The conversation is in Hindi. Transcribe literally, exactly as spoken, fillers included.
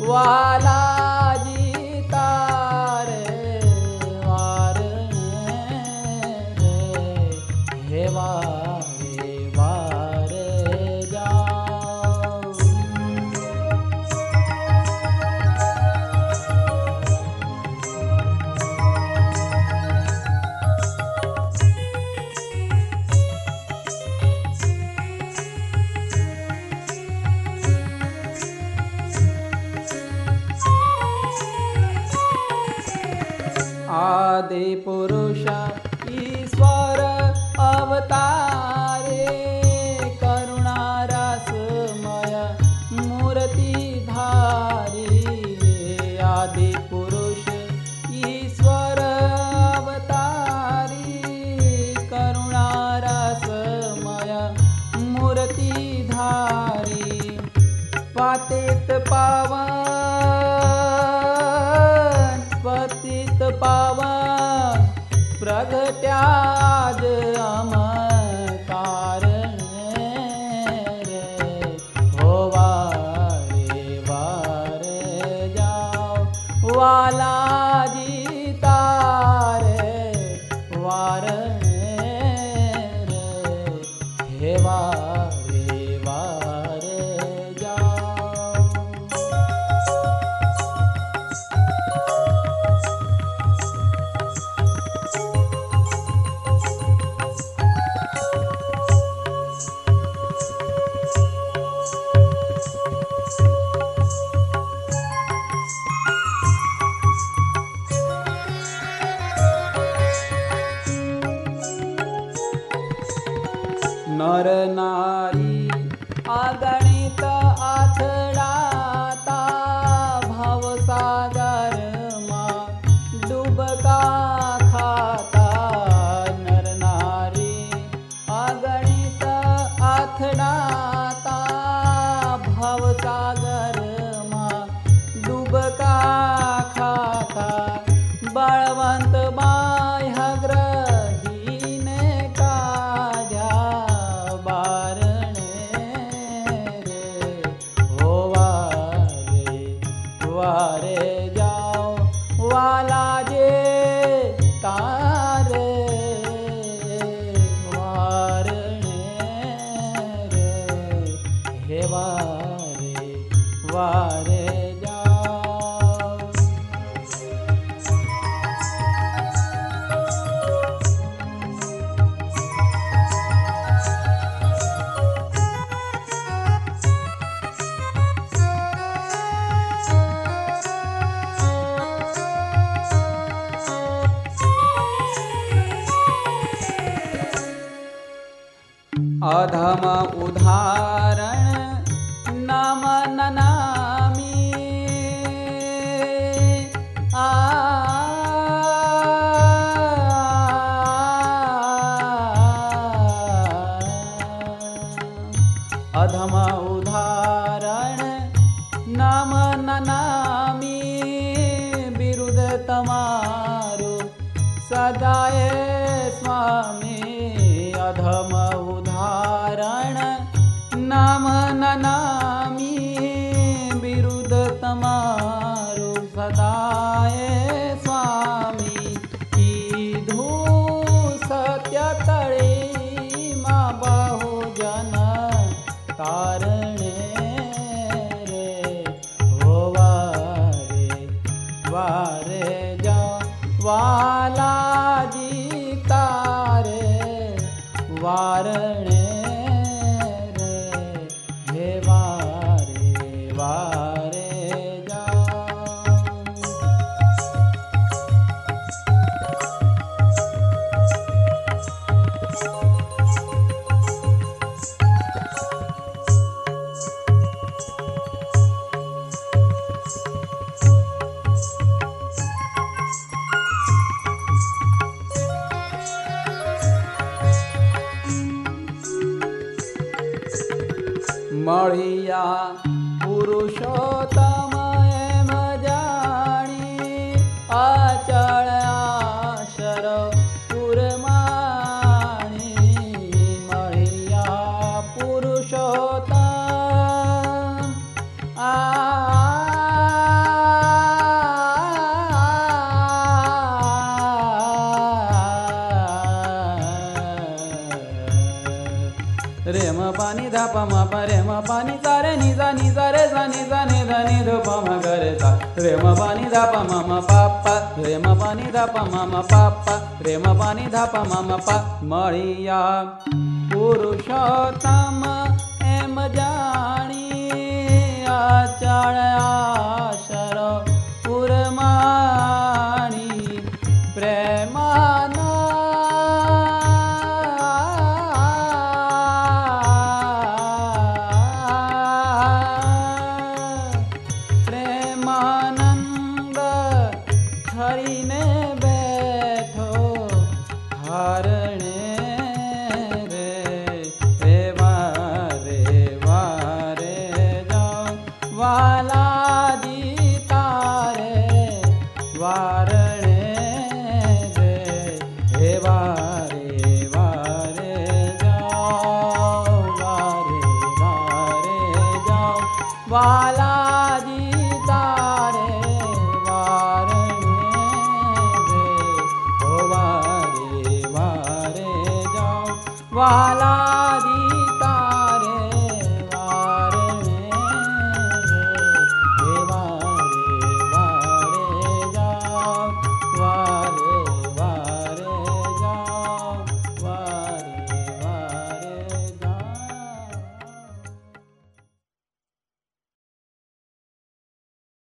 वालाजी तारे वारणे रे हे वारे वारे जाओ। आदि पुरुष ईश्वर अवतारे करुणा रसमय मूर्ति धारी। आदि पुरुष ईश्वर अवतारी करुणा रसमय मूर्ति धारी। पतित पावन पतित पावन प्रगट्याज अम कारणे रे हो वारे वारे जाओ। वालाजी तारे वारणे रे हे वारे वारे जाओ। नर नारी अगणित आथड़ाता भवसागर मां डूबका खाता। नर नारी अगणित आथड़ाता भवसागर मां डूबका खाता। बलवंत बाह्य ग्रहीन काजा वारे जाओ। वालाजे तारे वारणे रे हे वारे वारे जाओ। अधम उदाहरण नाम ननामी आ अधम उदाहरण नाम ननामी विरुद्ध तमारु सदाए स्वामी। अधम उदाहरण नाम ननामी विरुद्ध तमारु सदाए स्वामी। कीधु सत्य तळे मा बहुजन तारणे रे हो वारे वारे जाओ। वालाजी तारे वारणे रे हे वारे वारे जाओ। મળિયા પુરુષોત્તમ એમ જાણી અચળ આશર પુરમાણી મળિયા પુરુષોત્તમ આ धा प म प रे म प नि सा रे नि सा नि सा रे सा नि सा नि ध नि ध प म ग रे सा रे म प नि धा प म म प प रे म प नि धा प म म प प रे म प नि धा प म म प મળિયા પુરુષોત્તમ એમ જાણી આચળ આશર પુરમાણી પ્રેમાના પ્રેમાનંદ ધરીને બેઠો હરણે રે રેવા રેવા રે જાઓ વાલાજી તારે વારણે રે રેવા રેવા રે જાઓ વારે વારે જાઓ વાલાજી તારે વારણે રે ઓ વારે વારે જાઓ વાલા